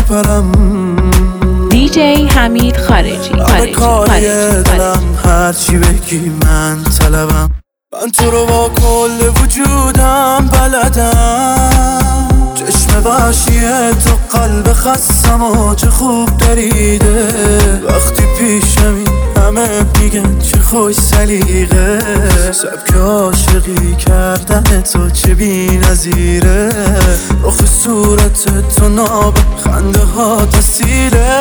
میپرم. دیجی حمید خارجی. کاری دلم هرچی بگی من طلبم. من تو رو با کل وجودم بلدم. چشم وحشیه تو قلب خستم و چه خوب دریده. وقتی پیشمی همه میگن چه خوش سلیقه. سبک عاشقی کردن تو چه بی نظیره. رخ صورت تو ناب خنده ها تسیره.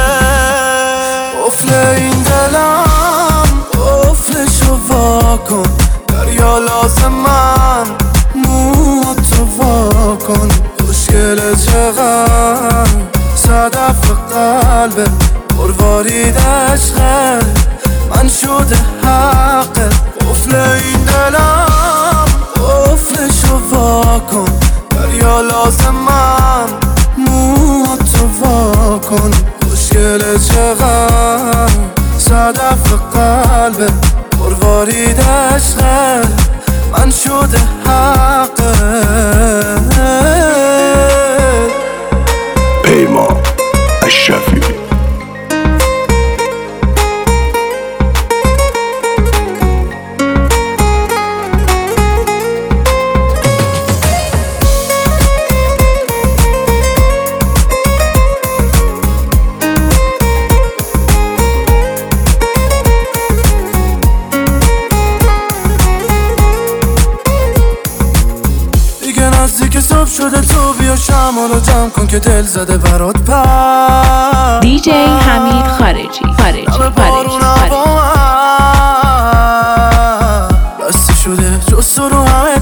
قفل این دلم قفلشو واکن. دریا لازم من مو تو واکن. خوشگل چقدر صدف قلبه پروارید عشقه. من شده حقه. قفل این دلم قفلشو واکن. دریا لازم من مو تو واکن. خوشگل چقدر صدف قلبه پروارید عشقه. من شده حقه. پیمان اشرفی. نزدیک صبح شده تو بیا شمع رو جمع کن که دل زده برات پر. دیجی حمید خارجی. بسته شده جز تو رو همه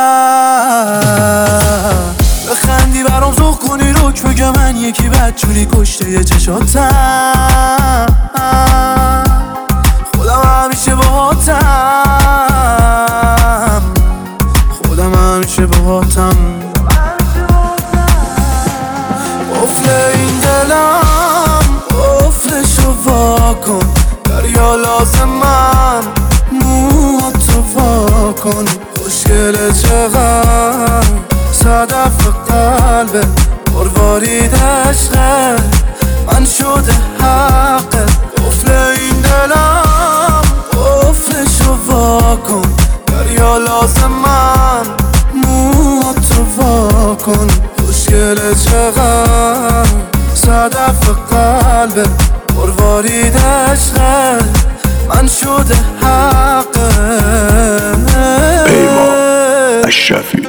در. بخندی برام ذوق کنی روک بگه من یکی بدجوری کشته یه چشاتم. خودم همیشه باهاتم. خودم همیشه باهاتم. قفل این دلم قفلشو واکن. دریا لازم من مو تو واکن. خوشگل چقدر صدف قلبه پروارید عشقه. من شده حقه. قفل این دلم قفلشو واکن. دریا لازم من مو تو واکن. خوشگل چقدر صدف قلبه پروارید عشقه. من شده حقه. پیمان اشرفی.